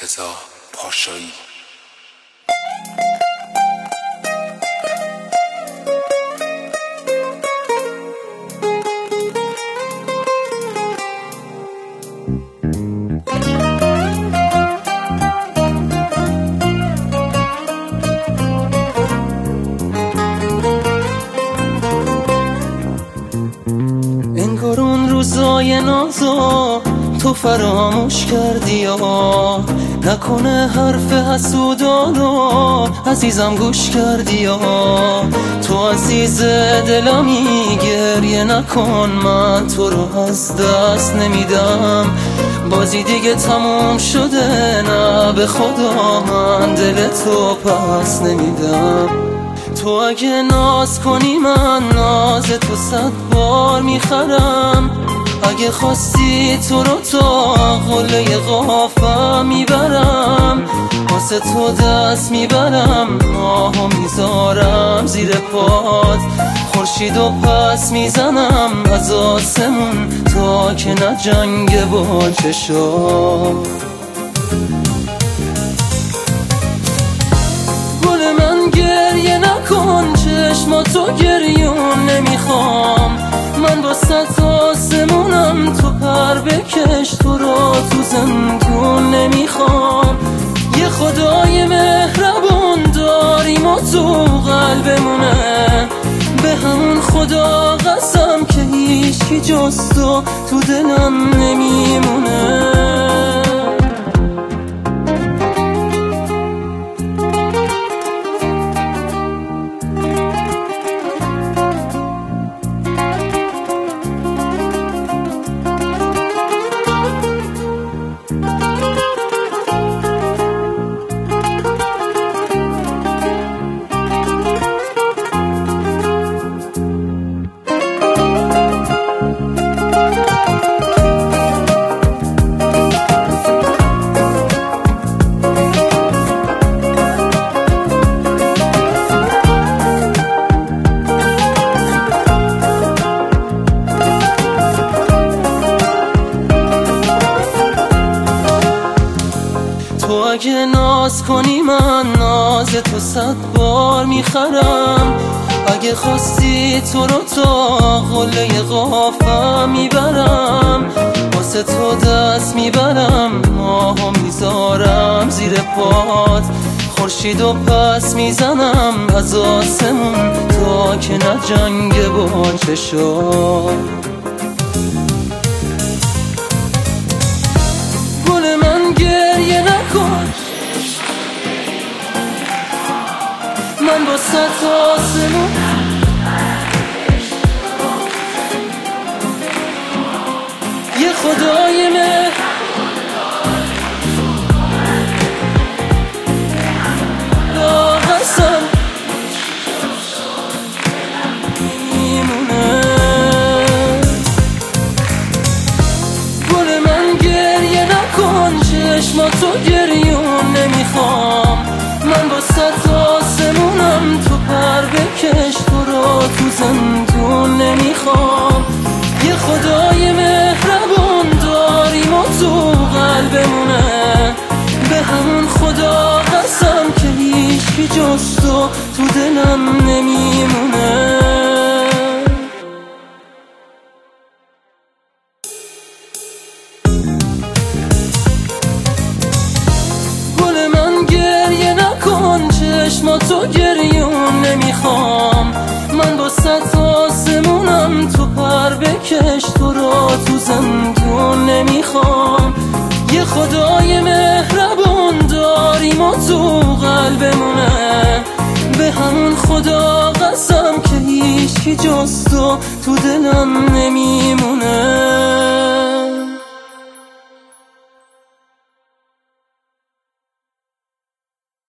مرتضی پاشایی. انگار اون روزای نازا تو فراموش کردی یا نکنه حرف حسودانو عزیزم گوش کردی یا تو عزیز دلمی گریه نکن، من تو رو از دست نمیدم، بازی دیگه تموم شده، نه به خدا من دل تو پس نمیدم. تو اگه ناز کنی من ناز تو 100 بار میخرم، اگه خواستی تو رو تا قله قافم میبرم، واسه تو دست میبرم، ماهو میذارم زیر پات، خورشیدو پس میزنم از آسمون تا که نجنگه با چشام. گل من گریه نکن، چشماتو گریون نمیخوام، من با 100 آسمونم، تو پر بکش، تو رو تو زندون نمیخوام. یه خدای مهربون داریم و تو قلبمونه، به همون خدا قسم که هیچی جز تو دلم نمیمونه. تو اگه ناز کنی من ناز تو 100 بار میخرم، اگه خواستی تو رو تا قله قافم میبرم، واسه تو دست میبرم، ماهو میذارم زیر پات، خورشیدو پس میزنم از آسمون تا که نجنگه با چشام. گل من گریه نکن، من با 100 آسمون یه خدای قسم میمونه. گل من گریه نکن، چشماتو گریون نمیخوام، من با 100 آسمونم، تو پر بکش، تو رو تو زندون نمیخوام. یه خدای مهربون داریم و تو قلبمونه، به همون خدا قسم که هیچی جز تو دلم نمیمونه. گل من گریه نکن، چشماتو گریون نمیخوام، من با 100 آسمونم، تو پر بکش، تو رو تو زندون نمیخوام. یه خدای مهربون داریم و تو قلبمونه، به همون خدا قسم که هیچی جز تو دلم نمیمونه.